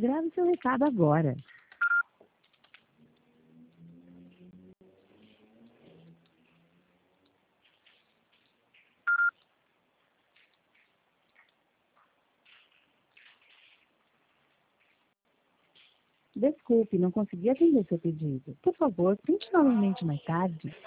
Grave seu recado agora. Desculpe, não consegui atender seu pedido. Por favor, tente novamente mais tarde.